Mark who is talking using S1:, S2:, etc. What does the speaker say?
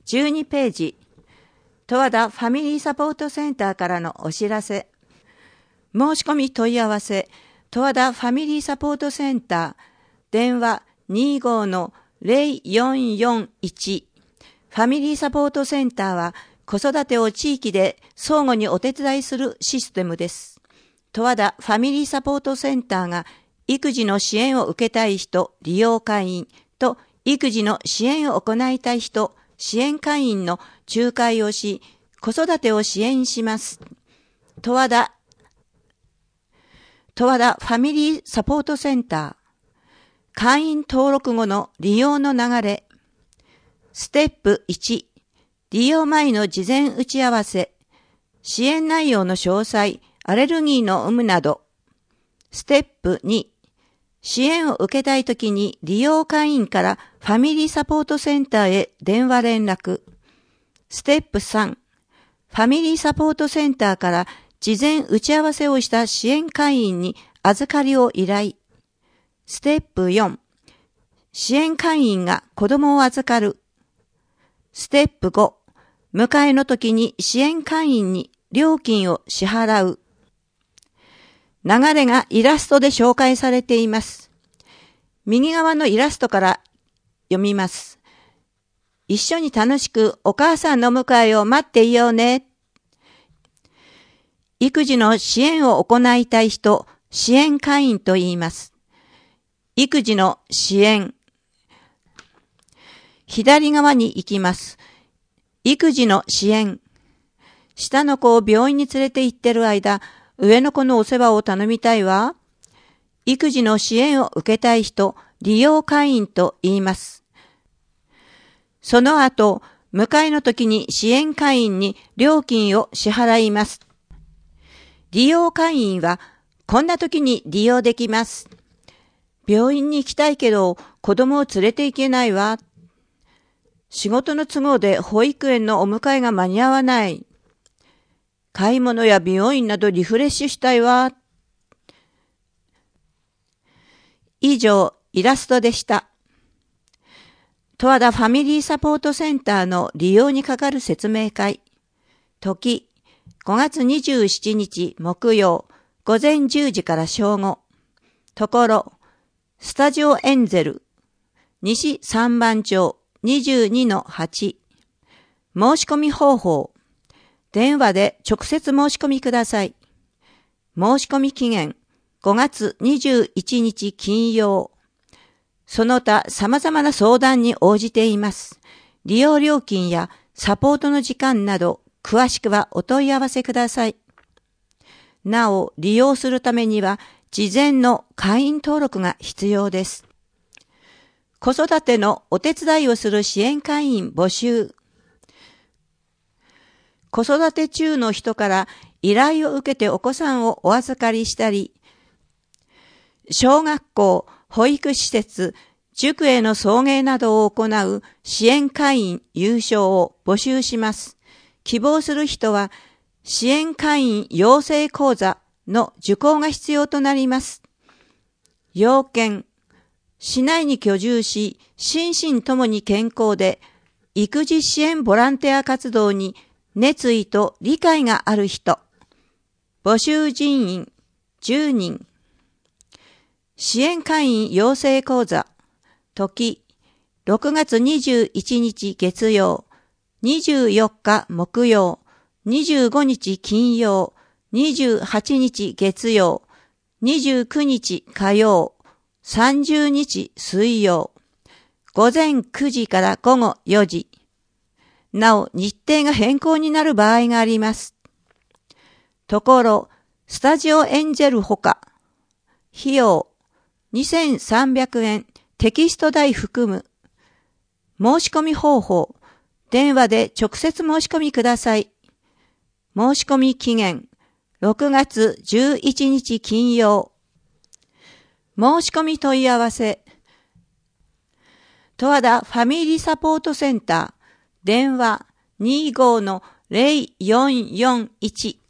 S1: 12ページ、十和田ファミリーサポートセンターからのお知らせ。申し込み問い合わせ、十和田ファミリーサポートセンター、電話 25-0441。ファミリーサポートセンターは、子育てを地域で相互にお手伝いするシステムです。十和田ファミリーサポートセンターが、育児の支援を受けたい人、利用会員と、育児の支援を行いたい人、支援会員の仲介をし、子育てを支援します。十和田ファミリーサポートセンター。会員登録後の利用の流れ。ステップ1、利用前の事前打ち合わせ。支援内容の詳細、アレルギーの有無など。ステップ2、支援を受けたいときに利用会員からファミリーサポートセンターへ電話連絡。ステップ3、ファミリーサポートセンターから事前打ち合わせをした支援会員に預かりを依頼。ステップ4、支援会員が子供を預かる。ステップ5、迎えの時に支援会員に料金を支払う。流れがイラストで紹介されています。右側のイラストから読みます。一緒に楽しくお母さんの迎えを待っていようね。育児の支援を行いたい人、支援会員と言います。育児の支援。左側に行きます。育児の支援。下の子を病院に連れて行ってる間、上の子のお世話を頼みたいわ。育児の支援を受けたい人、利用会員と言います。その後、迎えの時に支援会員に料金を支払います。利用会員は、こんな時に利用できます。病院に行きたいけど、子供を連れて行けないわ。仕事の都合で保育園のお迎えが間に合わない。買い物や美容院などリフレッシュしたいわ。以上、イラストでした。十和田ファミリーサポートセンターの利用にかかる説明会。時、5月27日木曜、午前10時から正午。ところ、スタジオエンゼル、西三番町 22-8。申し込み方法。電話で直接申し込みください。申し込み期限5月21日金曜。その他様々な相談に応じています。利用料金やサポートの時間など詳しくはお問い合わせください。なお、利用するためには事前の会員登録が必要です。子育てのお手伝いをする支援会員募集。子育て中の人から依頼を受けてお子さんをお預かりしたり、小学校、保育施設、塾への送迎などを行う支援会員有償を募集します。希望する人は、支援会員養成講座の受講が必要となります。要件、市内に居住し、心身ともに健康で、育児支援ボランティア活動に熱意と理解がある人。募集人員10人。支援会員養成講座。時、6月21日月曜、24日木曜、25日金曜、28日月曜、29日火曜、30日水曜。午前9時から午後4時。なお、日程が変更になる場合があります。ところ、スタジオエンジェルほか、費用、2300円、テキスト代含む。申し込み方法、電話で直接申し込みください。申し込み期限、6月11日金曜。申し込み問い合わせ、十和田ファミリーサポートセンター、電話 25-0441